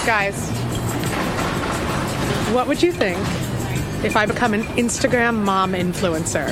Guys, what would you think if I become an Instagram mom influencer?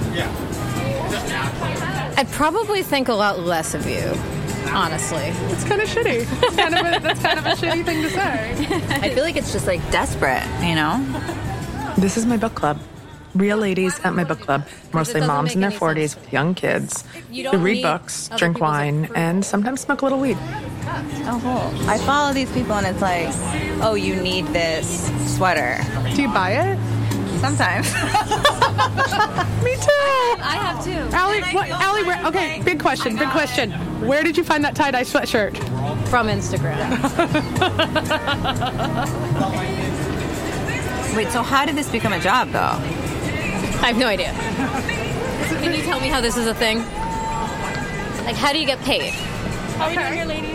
I'd probably think a lot less of you, honestly. It's kind of shitty. That's kind of a shitty thing to say. I feel like it's just like desperate, you know? This is my book club. Real ladies at my book club, mostly moms in their 40s with young kids, who read books, drink wine, and sometimes smoke a little weed. Oh, cool. I follow these people and it's like, oh, you need this sweater. Do you buy it? Sometimes. Me too. I have too. Allie, okay, big question. Where did you find that tie-dye sweatshirt? From Instagram. Wait, so how did this become a job, though? I have no idea. Can you tell me how this is a thing? Like, how do you get paid? How are we doing here, ladies?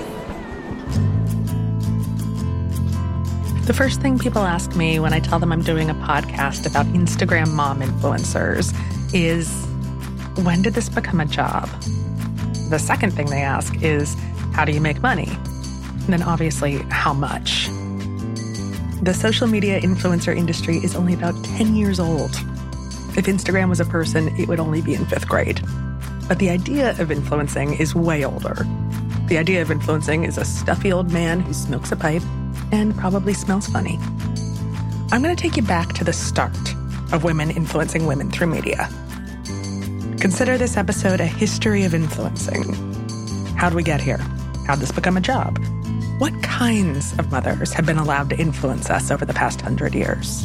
The first thing people ask me when I tell them I'm doing a podcast about Instagram mom influencers is, when did this become a job? The second thing they ask is, how do you make money? And then obviously, how much? The social media influencer industry is only about 10 years old. If Instagram was a person, it would only be in 5th grade. But the idea of influencing is way older. The idea of influencing is a stuffy old man who smokes a pipe and probably smells funny. I'm going to take you back to the start of women influencing women through media. Consider this episode a history of influencing. How'd we get here? How'd this become a job? What kinds of mothers have been allowed to influence us over the past 100 years?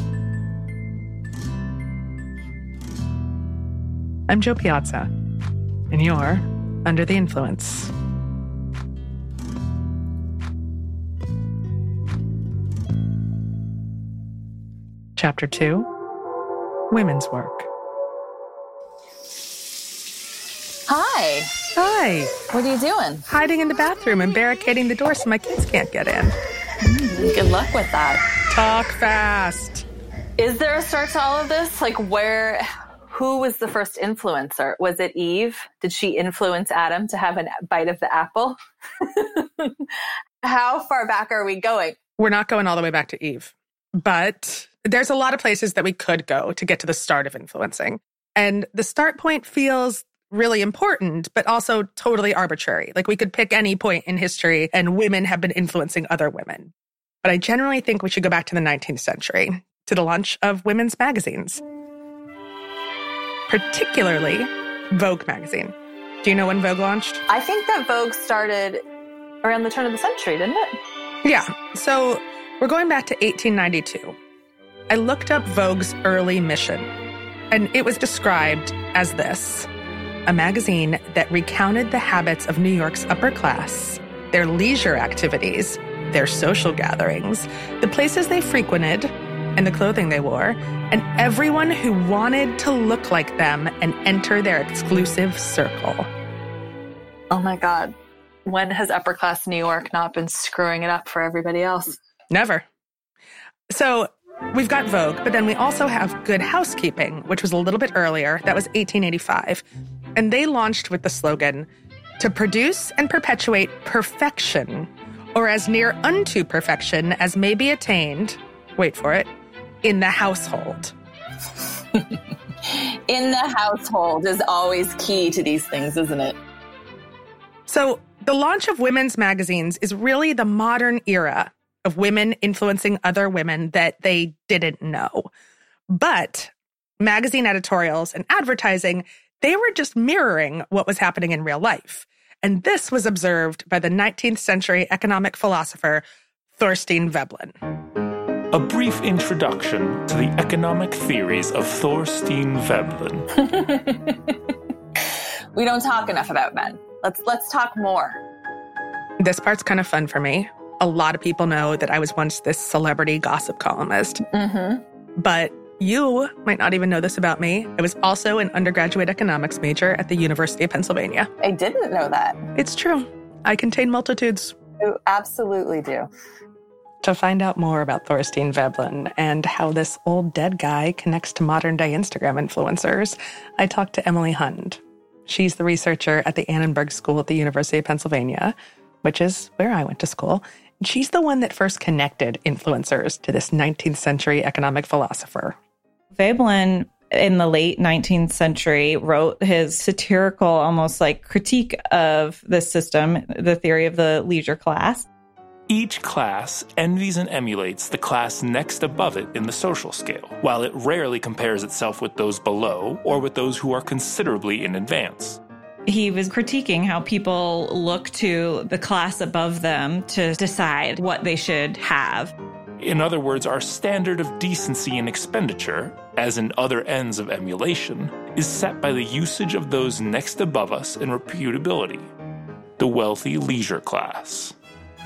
I'm Jo Piazza, and you're Under the Influence. Chapter 2, Women's Work. Hi. Hi. What are you doing? Hiding in the bathroom and barricading the door so my kids can't get in. Good luck with that. Talk fast. Is there a start to all of this? Like, who was the first influencer? Was it Eve? Did she influence Adam to have a bite of the apple? How far back are we going? We're not going all the way back to Eve, but there's a lot of places that we could go to get to the start of influencing. And the start point feels really important, but also totally arbitrary. Like, we could pick any point in history and women have been influencing other women. But I generally think we should go back to the 19th century, to the launch of women's magazines. Particularly Vogue magazine. Do you know when Vogue launched? I think that Vogue started around the turn of the century, didn't it? Yeah. So we're going back to 1892. I looked up Vogue's early mission, and it was described as this: a magazine that recounted the habits of New York's upper class, their leisure activities, their social gatherings, the places they frequented, and the clothing they wore, and everyone who wanted to look like them and enter their exclusive circle. Oh my God. When has upper class New York not been screwing it up for everybody else? Never. So we've got Vogue, but then we also have Good Housekeeping, which was a little bit earlier. That was 1885. And they launched with the slogan, to produce and perpetuate perfection, or as near unto perfection as may be attained, wait for it, in the household. In the household is always key to these things, isn't it? So the launch of women's magazines is really the modern era of women influencing other women that they didn't know. But magazine editorials and advertising, they were just mirroring what was happening in real life. And this was observed by the 19th century economic philosopher Thorstein Veblen. A brief introduction to the economic theories of Thorstein Veblen. We don't talk enough about men. Let's talk more. This part's kind of fun for me. A lot of people know that I was once this celebrity gossip columnist. Mm-hmm. But you might not even know this about me. I was also an undergraduate economics major at the University of Pennsylvania. I didn't know that. It's true. I contain multitudes. You absolutely do. To find out more about Thorstein Veblen and how this old dead guy connects to modern-day Instagram influencers, I talked to Emily Hund. She's the researcher at the Annenberg School at the University of Pennsylvania, which is where I went to school, She's the one that first connected influencers to this 19th century economic philosopher. Veblen, in the late 19th century, wrote his satirical, almost like critique of the system, the theory of the leisure class. Each class envies and emulates the class next above it in the social scale, while it rarely compares itself with those below or with those who are considerably in advance. He was critiquing how people look to the class above them to decide what they should have. In other words, our standard of decency in expenditure, as in other ends of emulation, is set by the usage of those next above us in reputability, the wealthy leisure class.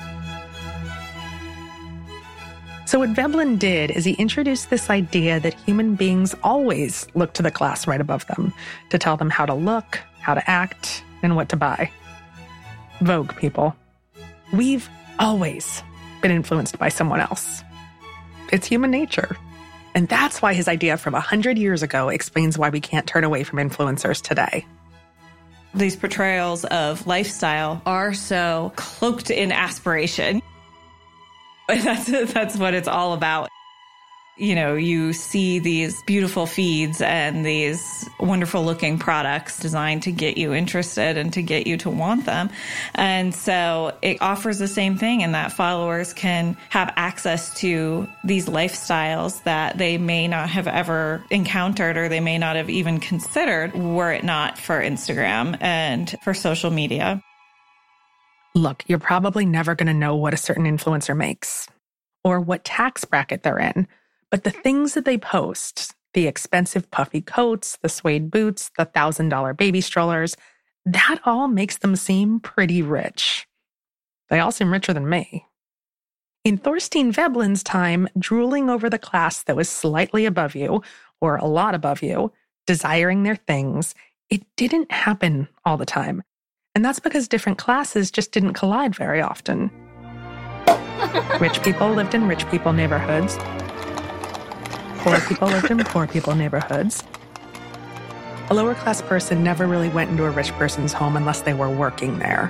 So what Veblen did is he introduced this idea that human beings always look to the class right above them to tell them how to look, how to act, and what to buy. Vogue, people. We've always been influenced by someone else. It's human nature. And that's why his idea from 100 years ago explains why we can't turn away from influencers today. These portrayals of lifestyle are so cloaked in aspiration. That's what it's all about. You know, you see these beautiful feeds and these wonderful looking products designed to get you interested and to get you to want them. And so it offers the same thing in that followers can have access to these lifestyles that they may not have ever encountered or they may not have even considered were it not for Instagram and for social media. Look, you're probably never going to know what a certain influencer makes or what tax bracket they're in. But the things that they post, the expensive puffy coats, the suede boots, the $1,000 baby strollers, that all makes them seem pretty rich. They all seem richer than me. In Thorstein Veblen's time, drooling over the class that was slightly above you, or a lot above you, desiring their things, it didn't happen all the time. And that's because different classes just didn't collide very often. Rich people lived in rich people neighborhoods. Poor people lived in poor people neighborhoods. A lower class person never really went into a rich person's home unless they were working there.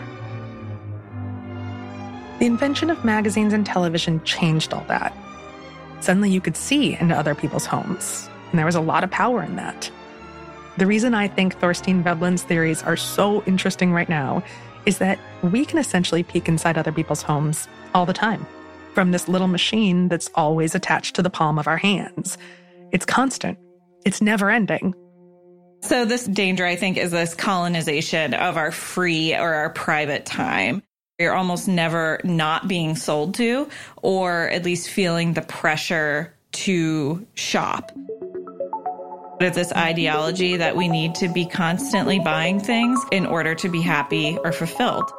The invention of magazines and television changed all that. Suddenly you could see into other people's homes, and there was a lot of power in that. The reason I think Thorstein Veblen's theories are so interesting right now is that we can essentially peek inside other people's homes all the time from this little machine that's always attached to the palm of our hands. It's constant. It's never ending. So this danger, I think, is this colonization of our free or our private time. You're almost never not being sold to, or at least feeling the pressure to shop. It's this ideology that we need to be constantly buying things in order to be happy or fulfilled.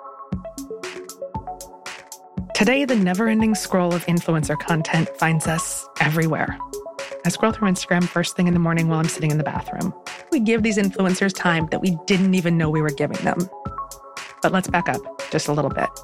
Today, the never-ending scroll of influencer content finds us everywhere. I scroll through Instagram first thing in the morning while I'm sitting in the bathroom. We give these influencers time that we didn't even know we were giving them. But let's back up just a little bit.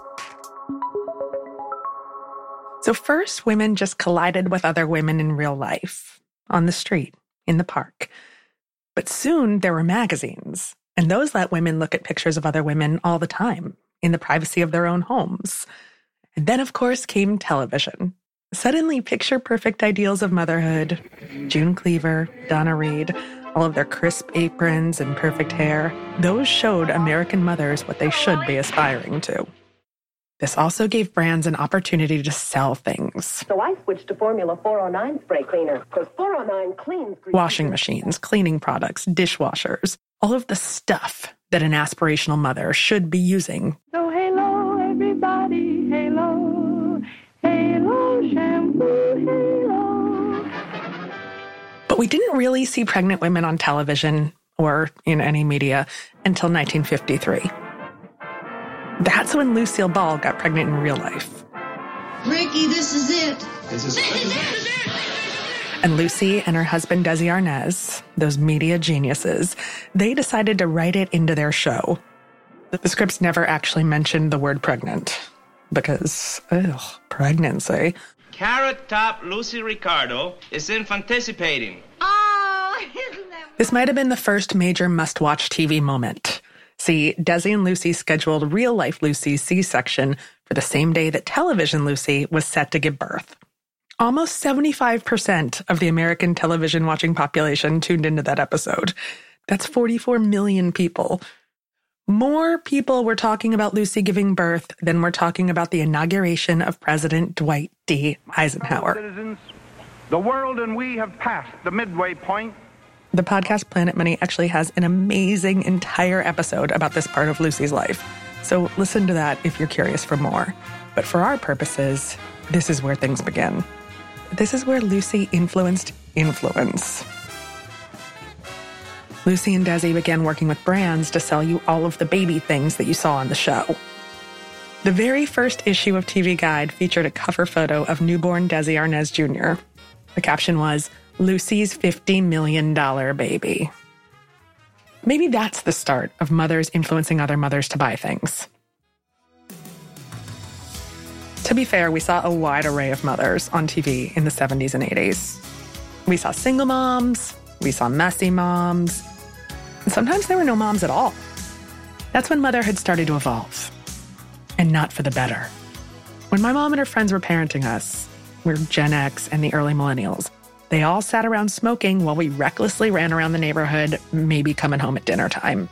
So first, women just collided with other women in real life, on the street, in the park. But soon there were magazines, and those let women look at pictures of other women all the time, in the privacy of their own homes. And then, of course, came television. Suddenly, picture-perfect ideals of motherhood, June Cleaver, Donna Reed, all of their crisp aprons and perfect hair, those showed American mothers what they should be aspiring to. This also gave brands an opportunity to sell things. So I switched to Formula 409 spray cleaner, because 409 cleans... Washing machines, cleaning products, dishwashers, all of the stuff that an aspirational mother should be using. So halo, everybody, halo, halo, shampoo, halo. But we didn't really see pregnant women on television or in any media until 1953. That's when Lucille Ball got pregnant in real life. Ricky, this is it. This is it. And Lucy and her husband, Desi Arnaz, those media geniuses, they decided to write it into their show. The scripts never actually mentioned the word pregnant because, pregnancy. Carrot Top Lucy Ricardo is infanticipating. Oh, isn't that... This might have been the first major must-watch TV moment. See, Desi and Lucy scheduled real-life Lucy's C-section for the same day that television Lucy was set to give birth. Almost 75% of the American television watching population tuned into that episode. That's 44 million people. More people were talking about Lucy giving birth than were talking about the inauguration of President Dwight D. Eisenhower. Citizens, the world and we have passed the midway point. The podcast Planet Money actually has an amazing entire episode about this part of Lucy's life. So listen to that if you're curious for more. But for our purposes, this is where things begin. This is where Lucy influenced influence. Lucy and Desi began working with brands to sell you all of the baby things that you saw on the show. The very first issue of TV Guide featured a cover photo of newborn Desi Arnaz Jr. The caption was, "Lucy's $50 million baby." Maybe that's the start of mothers influencing other mothers to buy things. To be fair, we saw a wide array of mothers on TV in the 70s and 80s. We saw single moms, we saw messy moms, and sometimes there were no moms at all. That's when motherhood started to evolve. And not for the better. When my mom and her friends were parenting us, we're Gen X and the early millennials, they all sat around smoking while we recklessly ran around the neighborhood, maybe coming home at dinner time.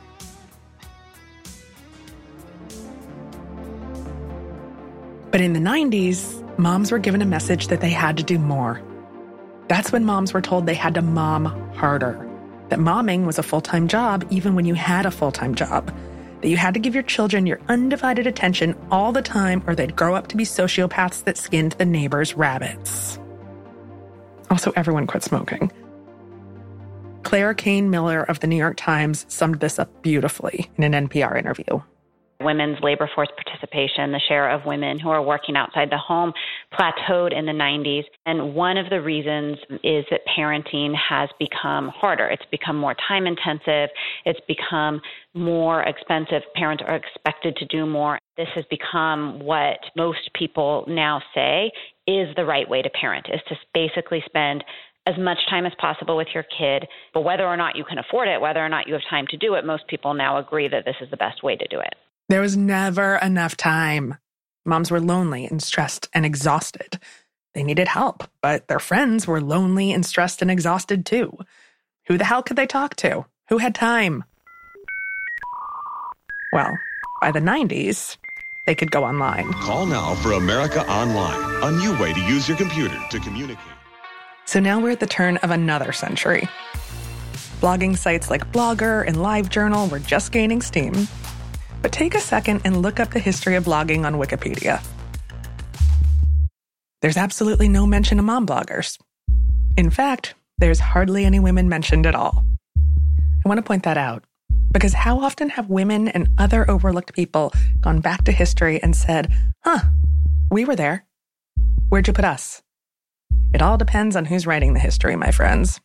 But in the 90s, moms were given a message that they had to do more. That's when moms were told they had to mom harder, that momming was a full-time job even when you had a full-time job, that you had to give your children your undivided attention all the time or they'd grow up to be sociopaths that skinned the neighbor's rabbits. Also, everyone quit smoking. Claire Kane Miller of the New York Times summed this up beautifully in an NPR interview. Women's labor force participation, the share of women who are working outside the home plateaued in the 90s. And one of the reasons is that parenting has become harder. It's become more time intensive. It's become more expensive. Parents are expected to do more. This has become what most people now say is the right way to parent, is to basically spend as much time as possible with your kid. But whether or not you can afford it, whether or not you have time to do it, most people now agree that this is the best way to do it. There was never enough time. Moms were lonely and stressed and exhausted. They needed help, but their friends were lonely and stressed and exhausted too. Who the hell could they talk to? Who had time? Well, by the 90s, they could go online. Call now for America Online, a new way to use your computer to communicate. So now we're at the turn of another century. Blogging sites like Blogger and LiveJournal were just gaining steam. But take a second and look up the history of blogging on Wikipedia. There's absolutely no mention of mom bloggers. In fact, there's hardly any women mentioned at all. I want to point that out, because how often have women and other overlooked people gone back to history and said, we were there. Where'd you put us? It all depends on who's writing the history, my friends.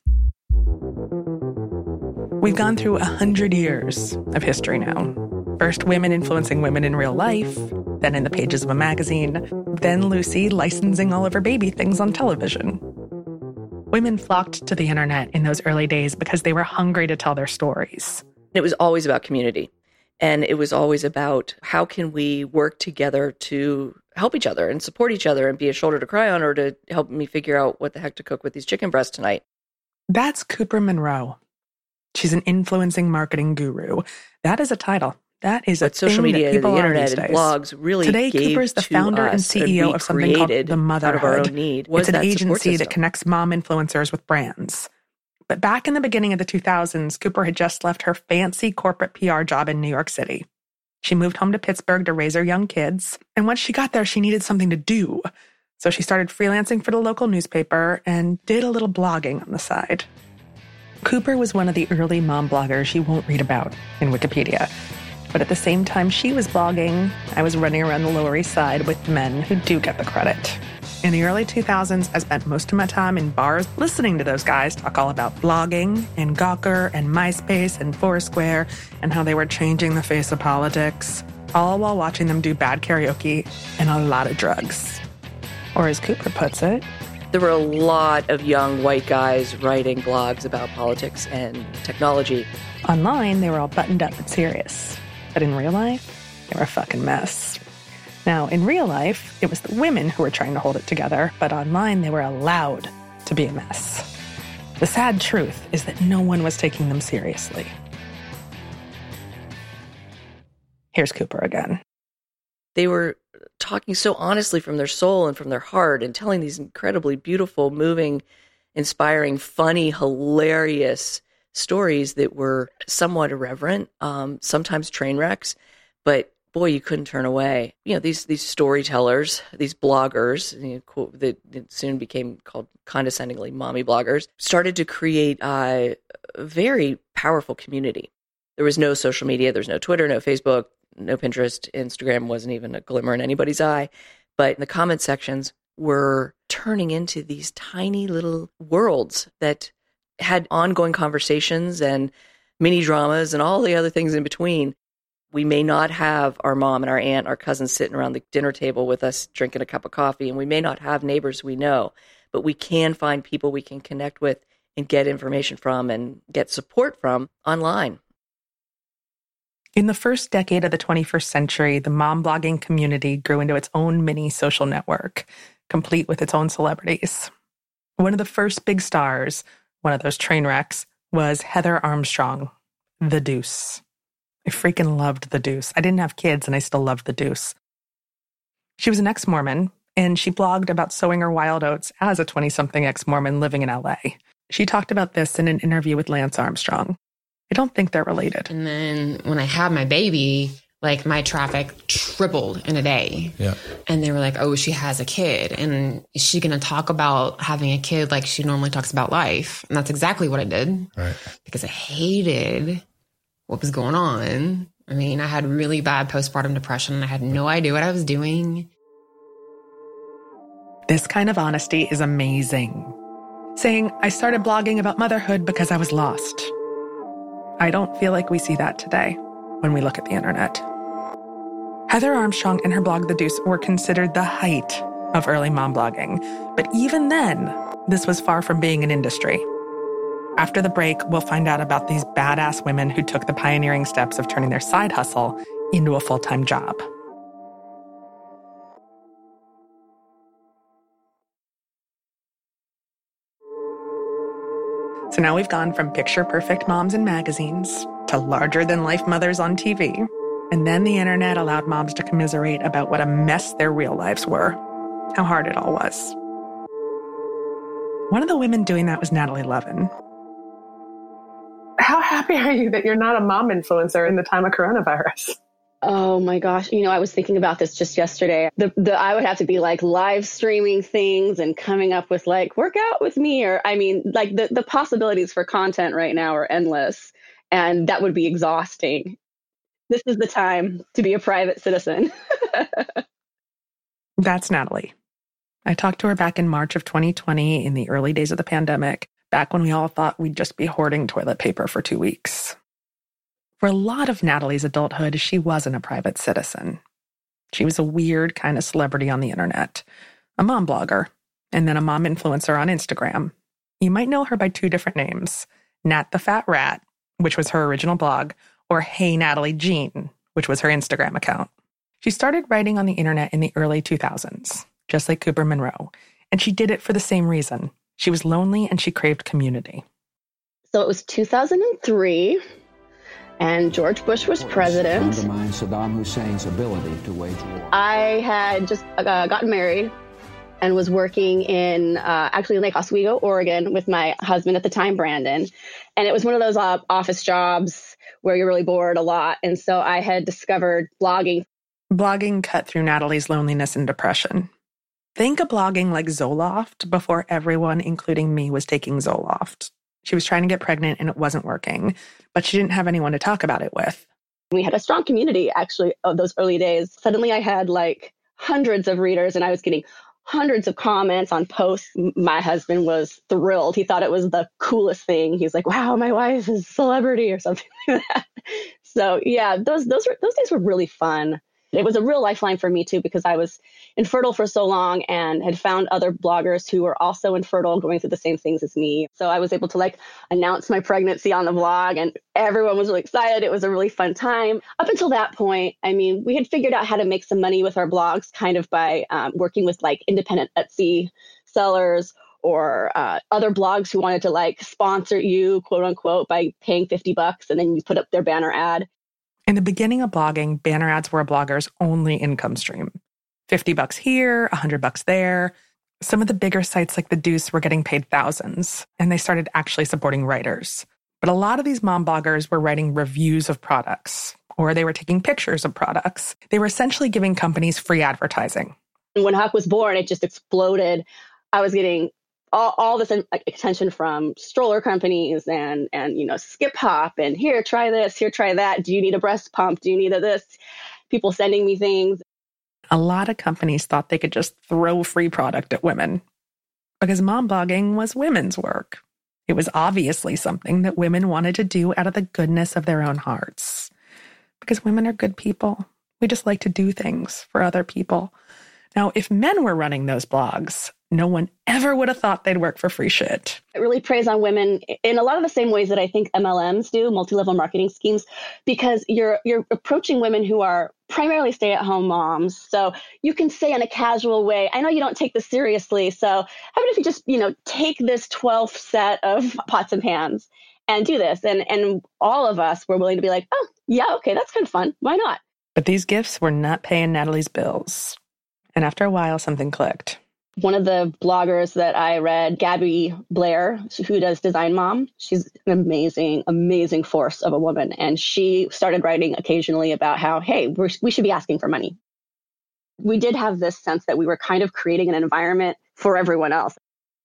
We've gone through 100 years of history now. First, women influencing women in real life, then in the pages of a magazine, then Lucy licensing all of her baby things on television. Women flocked to the internet in those early days because they were hungry to tell their stories. It was always about community, and it was always about how can we work together to help each other and support each other and be a shoulder to cry on or to help me figure out what the heck to cook with these chicken breasts tonight. That's Cooper Monroe. She's an influencing marketing guru. That is a title. That is a social media, the internet, and blogs really Today, gave Cooper's the founder and CEO of something called The Motherhood. Out of our own need. It's an agency that connects mom influencers with brands. But back in the beginning of the 2000s, Cooper had just left her fancy corporate PR job in New York City. She moved home to Pittsburgh to raise her young kids. And once she got there, she needed something to do. So she started freelancing for the local newspaper and did a little blogging on the side. Cooper was one of the early mom bloggers you won't read about in Wikipedia. But at the same time she was blogging, I was running around the Lower East Side with men who do get the credit. In the early 2000s, I spent most of my time in bars listening to those guys talk all about blogging and Gawker and MySpace and Foursquare and how they were changing the face of politics, all while watching them do bad karaoke and a lot of drugs. Or as Cooper puts it, there were a lot of young white guys writing blogs about politics and technology. Online, they were all buttoned up and serious. But in real life, they were a fucking mess. Now, in real life, it was the women who were trying to hold it together, but online they were allowed to be a mess. The sad truth is that no one was taking them seriously. Here's Cooper again. They were talking so honestly from their soul and from their heart and telling these incredibly beautiful, moving, inspiring, funny, hilarious stories that were somewhat irreverent, sometimes train wrecks, but boy, you couldn't turn away. You know, these storytellers, these bloggers, that soon became called condescendingly mommy bloggers, started to create a very powerful community. There was no social media. There was no Twitter, no Facebook, no Pinterest. Instagram wasn't even a glimmer in anybody's eye. But the comment sections were turning into these tiny little worlds that had ongoing conversations and mini dramas and all the other things in between. We may not have our mom and our aunt, our cousins sitting around the dinner table with us drinking a cup of coffee, and we may not have neighbors we know, but we can find people we can connect with and get information from and get support from online. In the first decade of the 21st century, the mom blogging community grew into its own mini social network, complete with its own celebrities. One of the first big stars, one of those train wrecks, was Heather Armstrong, the Deuce. I freaking loved the Deuce. I didn't have kids, and I still loved the Deuce. She was an ex-Mormon, and she blogged about sowing her wild oats as a 20-something ex-Mormon living in LA. She talked about this in an interview with Lance Armstrong. I don't think they're related. And then when I had my baby, like my traffic tripled in a day. Yeah. And they were like, oh, she has a kid. And is she going to talk about having a kid like she normally talks about life? And that's exactly what I did. Right. Because I hated what was going on. I mean, I had really bad postpartum depression. I had no idea what I was doing. This kind of honesty is amazing. Saying, I started blogging about motherhood because I was lost. I don't feel like we see that today when we look at the internet. Heather Armstrong and her blog, The Deuce, were considered the height of early mom blogging. But even then, this was far from being an industry. After the break, we'll find out about these badass women who took the pioneering steps of turning their side hustle into a full-time job. So now we've gone from picture-perfect moms in magazines to larger-than-life mothers on TV. And then the internet allowed moms to commiserate about what a mess their real lives were, how hard it all was. One of the women doing that was Natalie Levin. How happy are you that you're not a mom influencer in the time of coronavirus? Oh my gosh. You know, I was thinking about this just yesterday. I would have to be like live streaming things and coming up with like, work out with me. Or, I mean, like the possibilities for content right now are endless. And that would be exhausting. This is the time to be a private citizen. That's Natalie. I talked to her back in March of 2020 in the early days of the pandemic, back when we all thought we'd just be hoarding toilet paper for 2 weeks. For a lot of Natalie's adulthood, she wasn't a private citizen. She was a weird kind of celebrity on the internet, a mom blogger, and then a mom influencer on Instagram. You might know her by two different names, Nat the Fat Rat, which was her original blog, or Hey Natalie Jean, which was her Instagram account. She started writing on the internet in the early 2000s, just like Cooper Monroe, and she did it for the same reason. She was lonely and she craved community. So it was 2003. And George Bush was president. Undermine Saddam Hussein's ability to wage war. I had just gotten married and was working in actually Lake Oswego, Oregon, with my husband at the time, Brandon. And it was one of those office jobs where you're really bored a lot. And so I had discovered blogging. Blogging cut through Natalie's loneliness and depression. Think of blogging like Zoloft before everyone, including me, was taking Zoloft. She was trying to get pregnant and it wasn't working, but she didn't have anyone to talk about it with. We had a strong community, actually, of those early days. Suddenly I had like hundreds of readers and I was getting hundreds of comments on posts. My husband was thrilled. He thought it was the coolest thing. He's like, wow, my wife is a celebrity or something like that. So yeah, those days were really fun. It was a real lifeline for me too, because I was infertile for so long and had found other bloggers who were also infertile going through the same things as me. So I was able to announce my pregnancy on the blog and everyone was really excited. It was a really fun time. Up until that point, we had figured out how to make some money with our blogs kind of by working with independent Etsy sellers or other blogs who wanted to sponsor you, quote unquote, by paying $50 and then you put up their banner ad. In the beginning of blogging, banner ads were a blogger's only income stream. $50 here, $100 there. Some of the bigger sites like The Deuce were getting paid thousands, and they started actually supporting writers. But a lot of these mom bloggers were writing reviews of products, or they were taking pictures of products. They were essentially giving companies free advertising. When Huck was born, it just exploded. I was getting all this attention from stroller companies and Skip Hop and here, try this, here, try that. Do you need a breast pump? Do you need this? People sending me things. A lot of companies thought they could just throw free product at women because mom blogging was women's work. It was obviously something that women wanted to do out of the goodness of their own hearts because women are good people. We just like to do things for other people. Now, if men were running those blogs, no one ever would have thought they'd work for free shit. It really preys on women in a lot of the same ways that I think MLMs do, multi-level marketing schemes, because you're approaching women who are primarily stay-at-home moms. So you can say in a casual way, I know you don't take this seriously, so how about if you just, take this 12th set of pots and pans and do this? And all of us were willing to be like, oh, yeah, okay, that's kind of fun. Why not? But these gifts were not paying Natalie's bills. And after a while, something clicked. One of the bloggers that I read, Gabby Blair, who does Design Mom, she's an amazing, amazing force of a woman. And she started writing occasionally about how, hey, we should be asking for money. We did have this sense that we were kind of creating an environment for everyone else.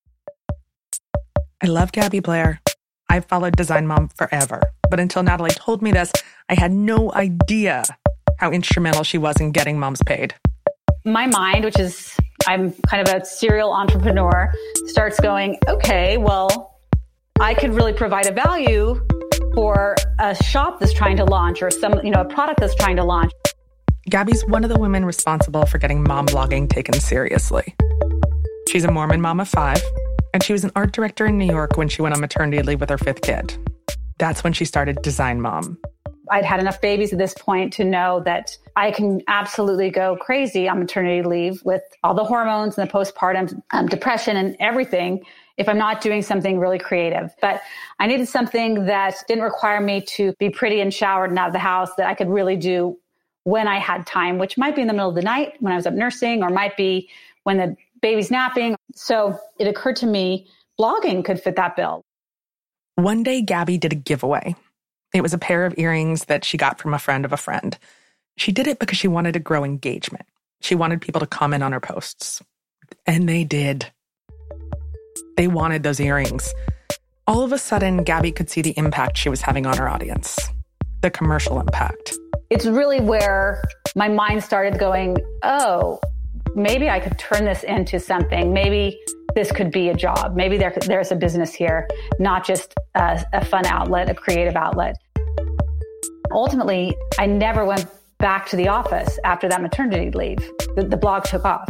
I love Gabby Blair. I've followed Design Mom forever. But until Natalie told me this, I had no idea how instrumental she was in getting moms paid. My mind, which is, I'm kind of a serial entrepreneur, starts going, okay, well, I could really provide a value for a shop that's trying to launch or a product that's trying to launch. Gabby's one of the women responsible for getting mom blogging taken seriously. She's a Mormon mom of 5, and she was an art director in New York when she went on maternity leave with her 5th kid. That's when she started Design Mom. I'd had enough babies at this point to know that I can absolutely go crazy on maternity leave with all the hormones and the postpartum depression and everything if I'm not doing something really creative. But I needed something that didn't require me to be pretty and showered and out of the house, that I could really do when I had time, which might be in the middle of the night when I was up nursing, or might be when the baby's napping. So it occurred to me, blogging could fit that bill. One day, Gabby did a giveaway. It was a pair of earrings that she got from a friend of a friend. She did it because she wanted to grow engagement. She wanted people to comment on her posts. And they did. They wanted those earrings. All of a sudden, Gabby could see the impact she was having on her audience. The commercial impact. It's really where my mind started going, oh, maybe I could turn this into something. Maybe this could be a job. Maybe there's a business here, not just a fun outlet, a creative outlet. Ultimately, I never went back to the office after that maternity leave. The blog took off.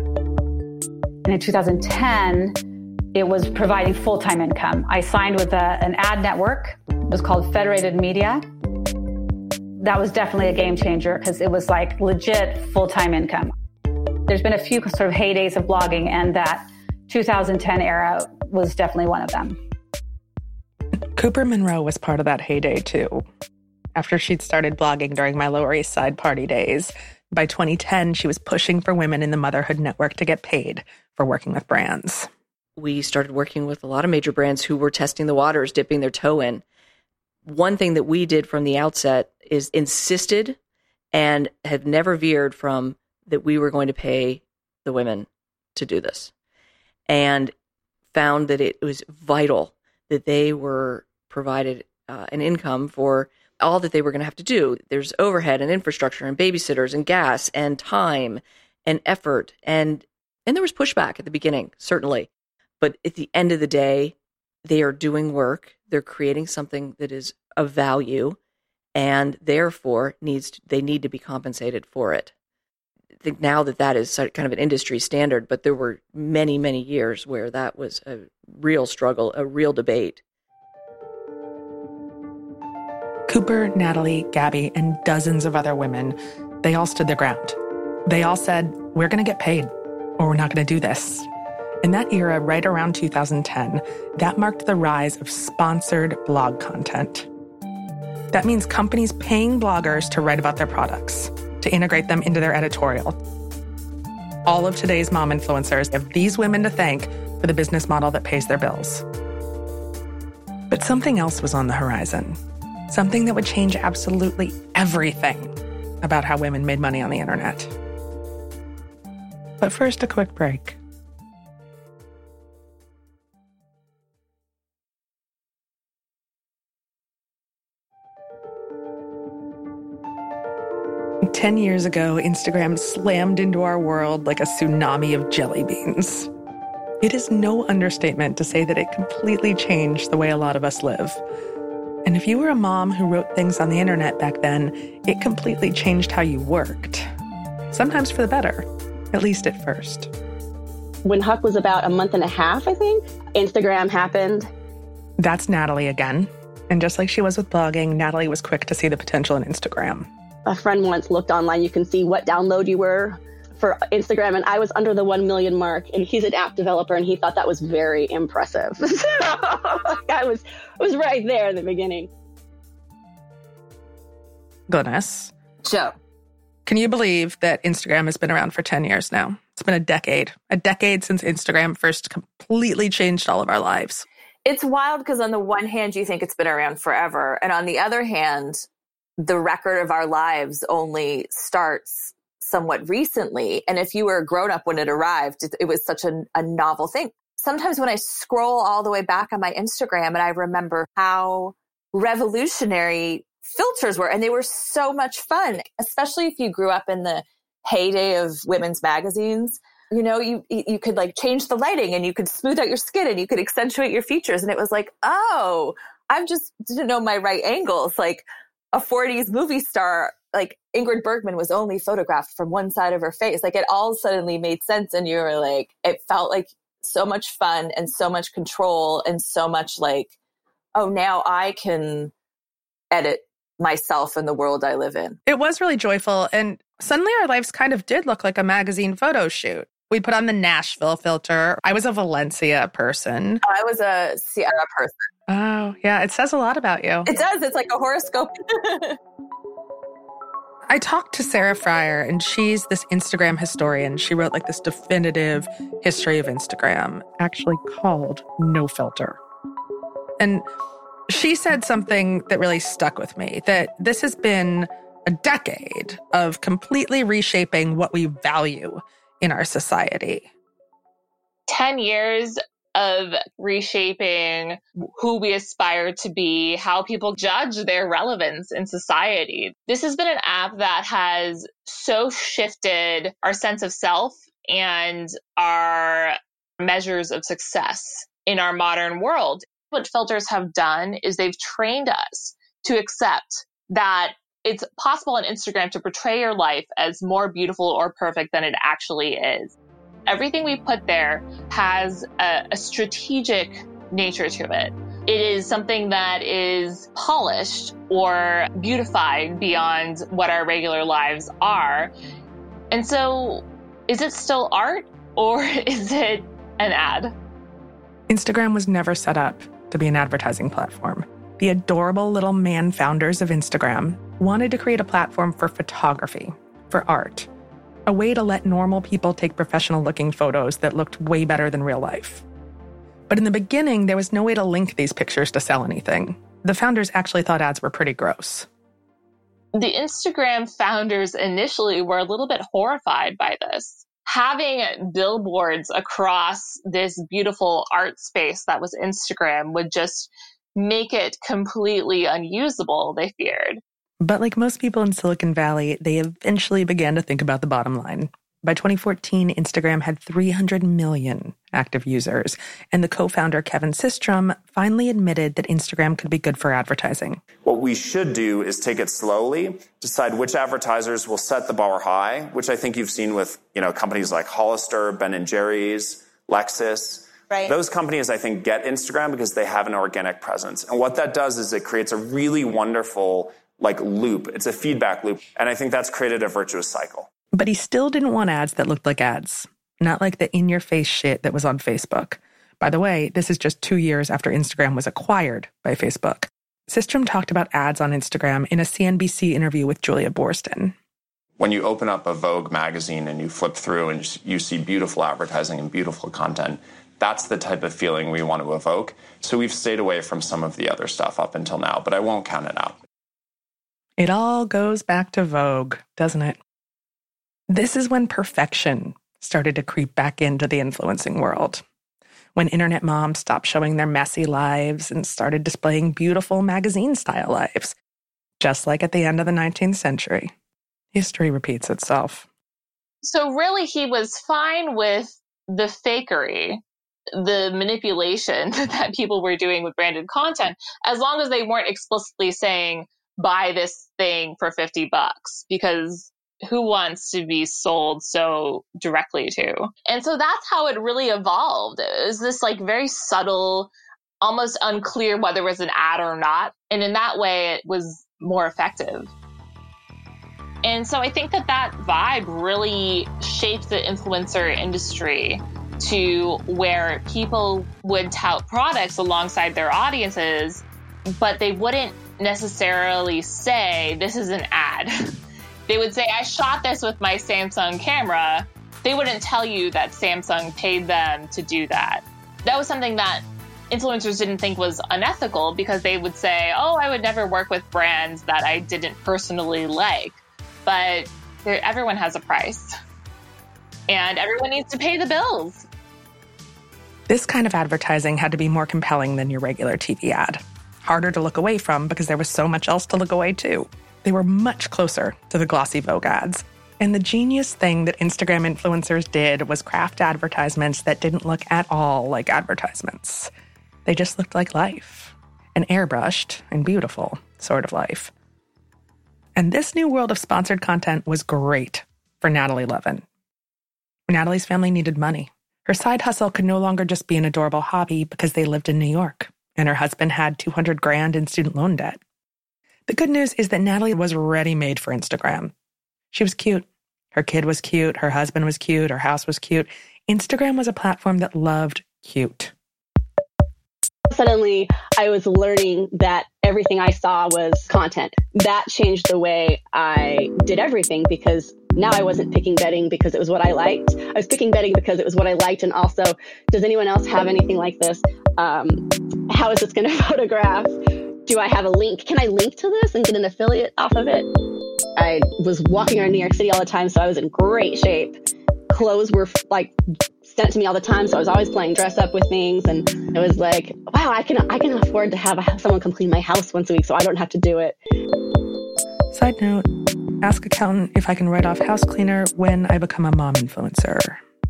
And in 2010, it was providing full-time income. I signed with an ad network. It was called Federated Media. That was definitely a game changer because it was like legit full-time income. There's been a few sort of heydays of blogging, and that 2010 era was definitely one of them. Cooper Monroe was part of that heyday too. After she'd started blogging during my Lower East Side party days, by 2010, she was pushing for women in the Motherhood Network to get paid for working with brands. We started working with a lot of major brands who were testing the waters, dipping their toe in. One thing that we did from the outset is insisted and have never veered from that we were going to pay the women to do this, and found that it was vital that they were provided an income for all that they were going to have to do. There's overhead and infrastructure and babysitters and gas and time and effort. And there was pushback at the beginning, certainly. But at the end of the day, they are doing work. They're creating something that is of value. and therefore they need to be compensated for it. I think now that is kind of an industry standard, but there were many, many years where that was a real struggle, a real debate. Cooper, Natalie, Gabby, and dozens of other women, they all stood their ground. They all said, we're going to get paid, or we're not going to do this. In that era, right around 2010, that marked the rise of sponsored blog content. That means companies paying bloggers to write about their products, to integrate them into their editorial. All of today's mom influencers have these women to thank for the business model that pays their bills. But something else was on the horizon. Something that would change absolutely everything about how women made money on the internet. But first, a quick break. Ten years ago, Instagram slammed into our world like a tsunami of jelly beans. It is no understatement to say that it completely changed the way a lot of us live. And if you were a mom who wrote things on the internet back then, it completely changed how you worked. Sometimes for the better, at least at first. When Huck was about a month and a half, I think, Instagram happened. That's Natalie again. And just like she was with blogging, Natalie was quick to see the potential in Instagram. A friend once looked online, you can see what download you were for Instagram, and I was under the 1 million mark, and he's an app developer, and he thought that was very impressive. So I was right there in the beginning. Goodness. Joe. Can you believe that Instagram has been around for 10 years now? It's been a decade since Instagram first completely changed all of our lives. It's wild because on the one hand, you think it's been around forever. And on the other hand, the record of our lives only starts somewhat recently. And if you were a grown-up when it arrived, it was such a novel thing. Sometimes when I scroll all the way back on my Instagram and I remember how revolutionary filters were, and they were so much fun, especially if you grew up in the heyday of women's magazines. You know, you could like change the lighting and you could smooth out your skin and you could accentuate your features. And it was like, oh, I just didn't know my right angles. Like a 40s movie star, like Ingrid Bergman was only photographed from one side of her face. Like it all suddenly made sense. And you were like, it felt like so much fun and so much control and so much like, oh, now I can edit myself and the world I live in. It was really joyful. And suddenly our lives kind of did look like a magazine photo shoot. We put on the Nashville filter. I was a Valencia person. I was a Sierra person. Oh, yeah. It says a lot about you. It does. It's like a horoscope. I talked to Sarah Frier, and she's this Instagram historian. She wrote like this definitive history of Instagram, actually called No Filter. And she said something that really stuck with me, that this has been a decade of completely reshaping what we value in our society. 10 years of reshaping who we aspire to be, how people judge their relevance in society. This has been an app that has so shifted our sense of self and our measures of success in our modern world. What filters have done is they've trained us to accept that it's possible on Instagram to portray your life as more beautiful or perfect than it actually is. Everything we put there has a strategic nature to it. It is something that is polished or beautified beyond what our regular lives are. And so, is it still art or is it an ad? Instagram was never set up to be an advertising platform. The adorable little man founders of Instagram wanted to create a platform for photography, for art, a way to let normal people take professional-looking photos that looked way better than real life. But in the beginning, there was no way to link these pictures to sell anything. The founders actually thought ads were pretty gross. The Instagram founders initially were a little bit horrified by this. Having billboards across this beautiful art space that was Instagram would just make it completely unusable, they feared. But like most people in Silicon Valley, they eventually began to think about the bottom line. By 2014, Instagram had 300 million active users, and the co-founder Kevin Systrom finally admitted that Instagram could be good for advertising. What we should do is take it slowly, decide which advertisers will set the bar high, which I think you've seen with, companies like Hollister, Ben & Jerry's, Lexus. Right. Those companies, I think, get Instagram because they have an organic presence. And what that does is it creates a really wonderful, loop. It's a feedback loop. And I think that's created a virtuous cycle. But he still didn't want ads that looked like ads, not like the in-your-face shit that was on Facebook. By the way, this is just 2 years after Instagram was acquired by Facebook. Systrom talked about ads on Instagram in a CNBC interview with Julia Boorstin. When you open up a Vogue magazine and you flip through and you see beautiful advertising and beautiful content, that's the type of feeling we want to evoke. So we've stayed away from some of the other stuff up until now, but I won't count it out. It all goes back to Vogue, doesn't it? This is when perfection started to creep back into the influencing world. When internet moms stopped showing their messy lives and started displaying beautiful magazine-style lives. Just like at the end of the 19th century. History repeats itself. So really, he was fine with the fakery, the manipulation that people were doing with branded content, as long as they weren't explicitly saying, buy this thing for $50, because who wants to be sold so directly to? And so that's how it really evolved. It was this very subtle, almost unclear whether it was an ad or not. And in that way, it was more effective. And so I think that vibe really shaped the influencer industry to where people would tout products alongside their audiences, but they wouldn't necessarily say, this is an ad. They would say, I shot this with my Samsung camera. They wouldn't tell you that Samsung paid them to do that. That was something that influencers didn't think was unethical, because they would say, oh, I would never work with brands that I didn't personally like. But everyone has a price, and everyone needs to pay the bills. This kind of advertising had to be more compelling than your regular TV ad. Harder to look away from because there was so much else to look away to. They were much closer to the glossy Vogue ads. And the genius thing that Instagram influencers did was craft advertisements that didn't look at all like advertisements. They just looked like life. An airbrushed and beautiful sort of life. And this new world of sponsored content was great for Natalie Levin. Natalie's family needed money. Her side hustle could no longer just be an adorable hobby because they lived in New York, and her husband had $200,000 in student loan debt. The good news is that Natalie was ready-made for Instagram. She was cute. Her kid was cute. Her husband was cute. Her house was cute. Instagram was a platform that loved cute. Suddenly, I was learning that everything I saw was content. That changed the way I did everything, because now I wasn't picking bedding because it was what I liked. I was picking bedding because it was what I liked. And also, does anyone else have anything like this? How is this going to photograph? Do I have a link? Can I link to this and get an affiliate off of it? I was walking around New York City all the time, so I was in great shape. Clothes were sent to me all the time, so I was always playing dress up with things, and it was like, wow, I can afford to have someone come clean my house once a week, so I don't have to do it. Side note, ask accountant if I can write off house cleaner when I become a mom influencer.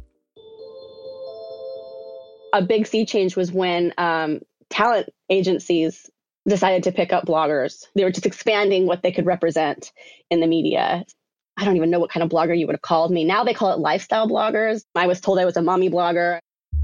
A big sea change was when talent agencies decided to pick up bloggers. They were just expanding what they could represent in the media. I don't even know what kind of blogger you would have called me. Now they call it lifestyle bloggers. I was told I was a mommy blogger.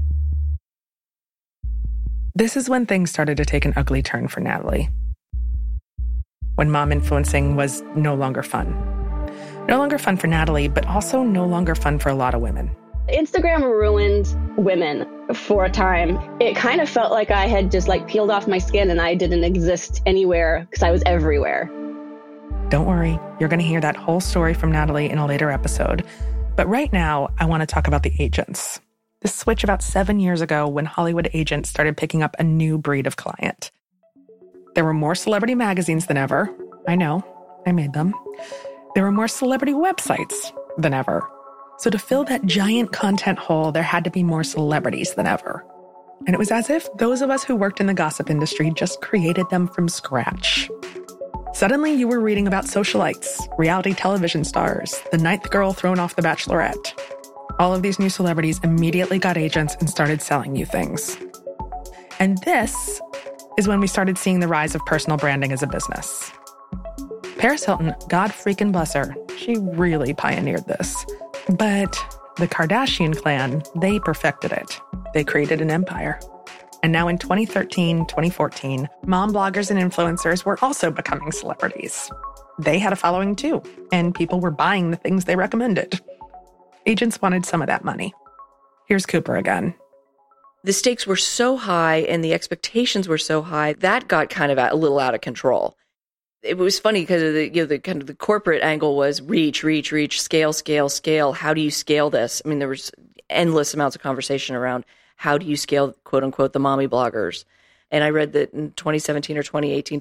This is when things started to take an ugly turn for Natalie. When mom influencing was no longer fun. No longer fun for Natalie, but also no longer fun for a lot of women. Instagram ruined women for a time. It kind of felt like I had just peeled off my skin and I didn't exist anywhere because I was everywhere. Don't worry, you're going to hear that whole story from Natalie in a later episode. But right now, I want to talk about the agents. This switch about 7 years ago when Hollywood agents started picking up a new breed of client. There were more celebrity magazines than ever. I know, I made them. There were more celebrity websites than ever. So to fill that giant content hole, there had to be more celebrities than ever. And it was as if those of us who worked in the gossip industry just created them from scratch. Suddenly, you were reading about socialites, reality television stars, the ninth girl thrown off The Bachelorette. All of these new celebrities immediately got agents and started selling you things. And this is when we started seeing the rise of personal branding as a business. Paris Hilton, God freaking bless her, she really pioneered this. But the Kardashian clan, they perfected it. They created an empire. And now in 2013, 2014, mom bloggers and influencers were also becoming celebrities. They had a following too, and people were buying the things they recommended. Agents wanted some of that money. Here's Cooper again. The stakes were so high and the expectations were so high, that got kind of a little out of control. It was funny because of the kind of the corporate angle was reach, scale. How do you scale this? I mean, there was endless amounts of conversation around how do you scale, quote unquote, the mommy bloggers. And I read that in 2017 or 2018,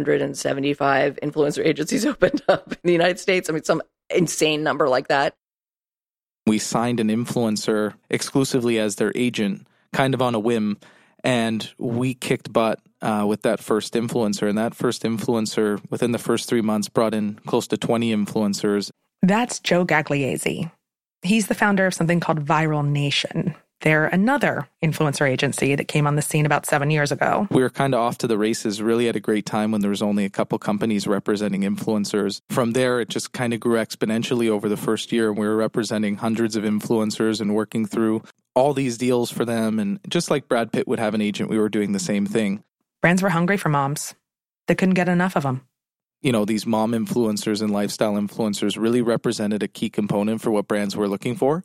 475 influencer agencies opened up in the United States. I mean, some insane number like that. We signed an influencer exclusively as their agent, kind of on a whim, and we kicked butt with that first influencer. And that first influencer, within the first 3 months, brought in close to 20 influencers. That's Joe Gagliese. He's the founder of something called Viral Nation. They're another influencer agency that came on the scene about 7 years ago. We were kind of off to the races, really at a great time when there was only a couple companies representing influencers. From there, it just kind of grew exponentially over the first year. We were representing hundreds of influencers and working through all these deals for them. And just like Brad Pitt would have an agent, we were doing the same thing. Brands were hungry for moms. They couldn't get enough of them. You know, these mom influencers and lifestyle influencers really represented a key component for what brands were looking for.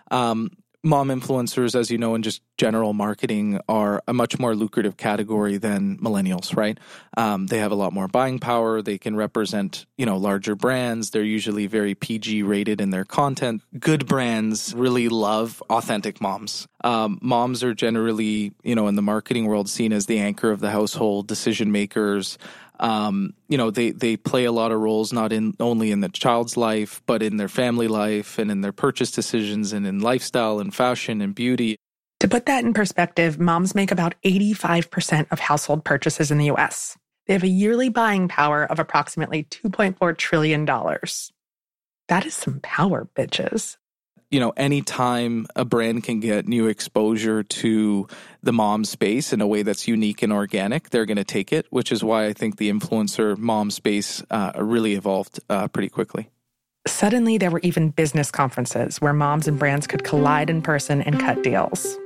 Mom influencers, as you know, in just general marketing are a much more lucrative category than millennials, right? They have a lot more buying power. They can represent, larger brands. They're usually very PG rated in their content. Good brands really love authentic moms. Moms are generally, in the marketing world seen as the anchor of the household, decision makers. They play a lot of roles, not only in the child's life, but in their family life and in their purchase decisions and in lifestyle and fashion and beauty. To put that in perspective, moms make about 85% of household purchases in the U.S. They have a yearly buying power of approximately $2.4 trillion. That is some power, bitches. Anytime a brand can get new exposure to the mom space in a way that's unique and organic, they're going to take it, which is why I think the influencer mom space really evolved pretty quickly. Suddenly, there were even business conferences where moms and brands could collide in person and cut deals.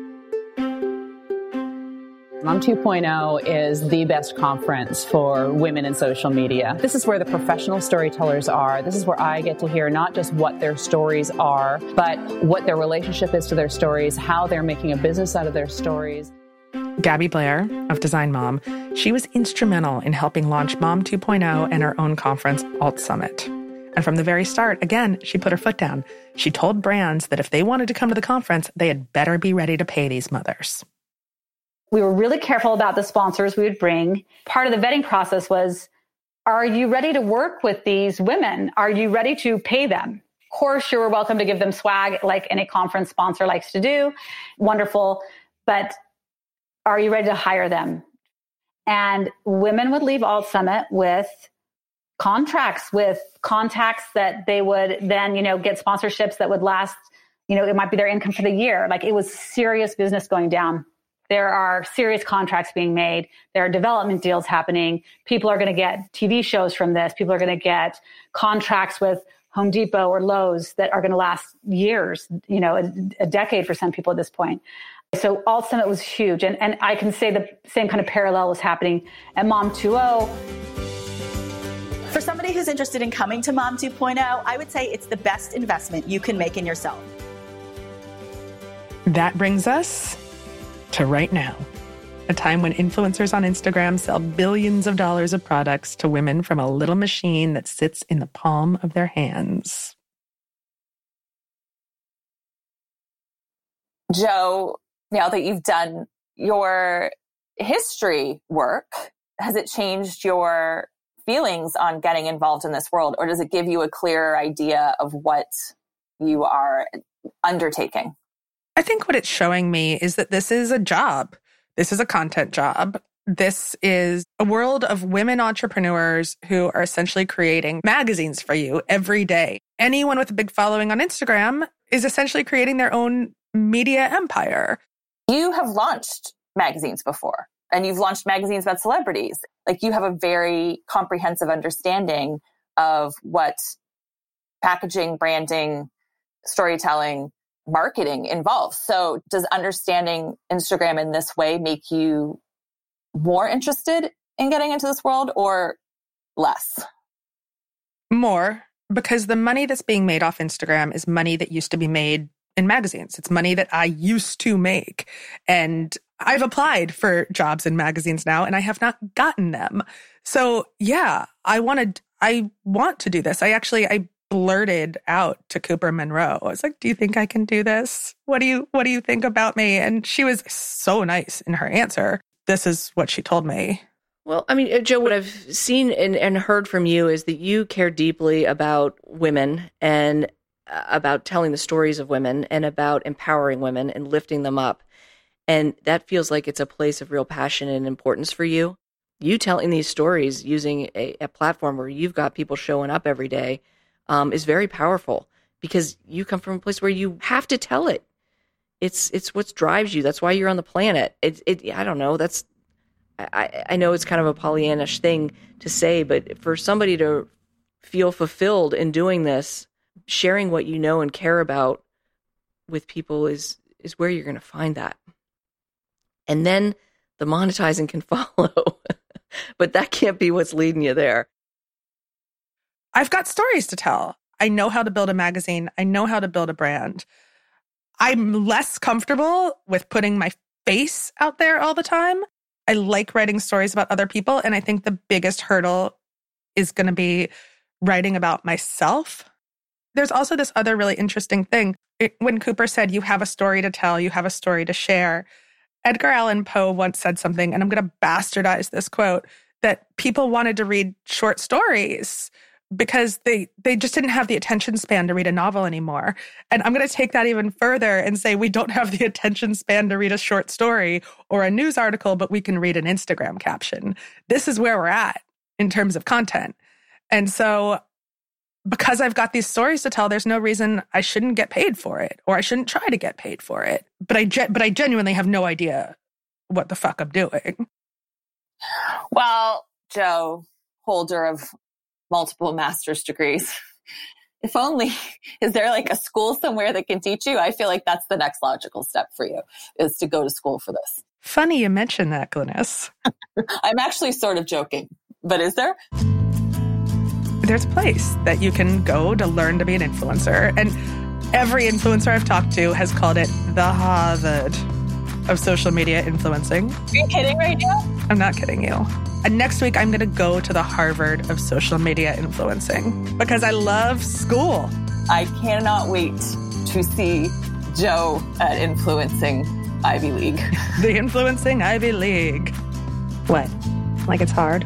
Mom 2.0 is the best conference for women in social media. This is where the professional storytellers are. This is where I get to hear not just what their stories are, but what their relationship is to their stories, how they're making a business out of their stories. Gabby Blair of Design Mom, she was instrumental in helping launch Mom 2.0 and her own conference, Alt Summit. And from the very start, again, she put her foot down. She told brands that if they wanted to come to the conference, they had better be ready to pay these mothers. We were really careful about the sponsors we would bring. Part of the vetting process was, are you ready to work with these women? Are you ready to pay them? Of course, you're welcome to give them swag like any conference sponsor likes to do. Wonderful. But are you ready to hire them? And women would leave Alt Summit with contracts, with contacts that they would then, get sponsorships that would last, it might be their income for the year. Like, it was serious business going down. There are serious contracts being made. There are development deals happening. People are going to get TV shows from this. People are going to get contracts with Home Depot or Lowe's that are going to last years, a decade for some people at this point. So Alt Summit was huge. And I can say the same kind of parallel was happening at Mom 2.0. For somebody who's interested in coming to Mom 2.0, I would say it's the best investment you can make in yourself. That brings us to right now, a time when influencers on Instagram sell billions of dollars of products to women from a little machine that sits in the palm of their hands. Joe, now that you've done your history work, has it changed your feelings on getting involved in this world, or does it give you a clearer idea of what you are undertaking? I think what it's showing me is that this is a job. This is a content job. This is a world of women entrepreneurs who are essentially creating magazines for you every day. Anyone with a big following on Instagram is essentially creating their own media empire. You have launched magazines before, and you've launched magazines about celebrities. Like, you have a very comprehensive understanding of what packaging, branding, storytelling, marketing involves. So does understanding Instagram in this way make you more interested in getting into this world or less? More, because the money that's being made off Instagram is money that used to be made in magazines. It's money that I used to make. And I've applied for jobs in magazines now, and I have not gotten them. So yeah, I want to do this. I blurted out to Cooper Monroe. I was like, do you think I can do this? What do you think about me? And she was so nice in her answer. This is what she told me. Well, I mean, Jo, what I've seen and heard from you is that you care deeply about women and about telling the stories of women and about empowering women and lifting them up. And that feels like it's a place of real passion and importance for you. You telling these stories using a platform where you've got people showing up every day is very powerful, because you come from a place where you have to tell it. It's what drives you. That's why you're on the planet. I don't know. I know it's kind of a Pollyannish thing to say, but for somebody to feel fulfilled in doing this, sharing what you know and care about with people is where you're going to find that. And then the monetizing can follow, but that can't be what's leading you there. I've got stories to tell. I know how to build a magazine. I know how to build a brand. I'm less comfortable with putting my face out there all the time. I like writing stories about other people. And I think the biggest hurdle is going to be writing about myself. There's also this other really interesting thing. When Cooper said, you have a story to tell, you have a story to share, Edgar Allan Poe once said something, and I'm going to bastardize this quote, that people wanted to read short stories because they just didn't have the attention span to read a novel anymore. And I'm going to take that even further and say we don't have the attention span to read a short story or a news article, but we can read an Instagram caption. This is where we're at in terms of content. And so because I've got these stories to tell, there's no reason I shouldn't get paid for it, or I shouldn't try to get paid for it. But I genuinely have no idea what the fuck I'm doing. Well, Jo, holder of multiple master's degrees, if only, is there like a school somewhere that can teach you? I feel like that's the next logical step for you, is to go to school for this. Funny you mention that, Glynis. I'm actually sort of joking, but is there? There's a place that you can go to learn to be an influencer. And every influencer I've talked to has called it the Harvard of social media influencing. Are you kidding right now? I'm not kidding you. And next week, I'm going to go to the Harvard of social media influencing because I love school. I cannot wait to see Jo at Influencing Ivy League. The Influencing Ivy League. What? Like it's hard?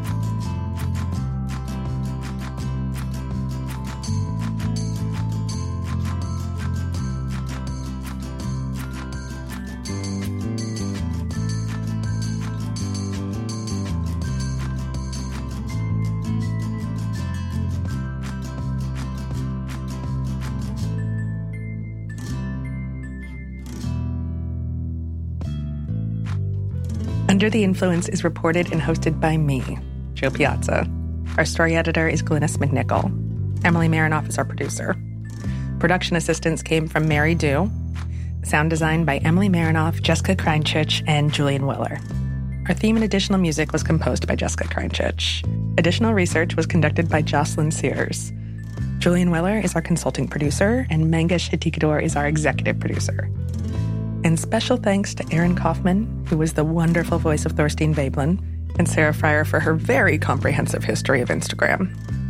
Under the Influence is reported and hosted by me, Jo Piazza. Our story editor is Glynis McNichol. Emily Marinoff is our producer. Production assistance came from Mary Dew. Sound design by Emily Marinoff, Jessica Kreinchich, and Julian Willer. Our theme and additional music was composed by Jessica Kreinchich. Additional research was conducted by Jocelyn Sears. Julian Willer is our consulting producer, and Mangesh Hitikador is our executive producer. And special thanks to Erin Kaufman, who was the wonderful voice of Thorstein Veblen, and Sarah Fryer for her very comprehensive history of Instagram.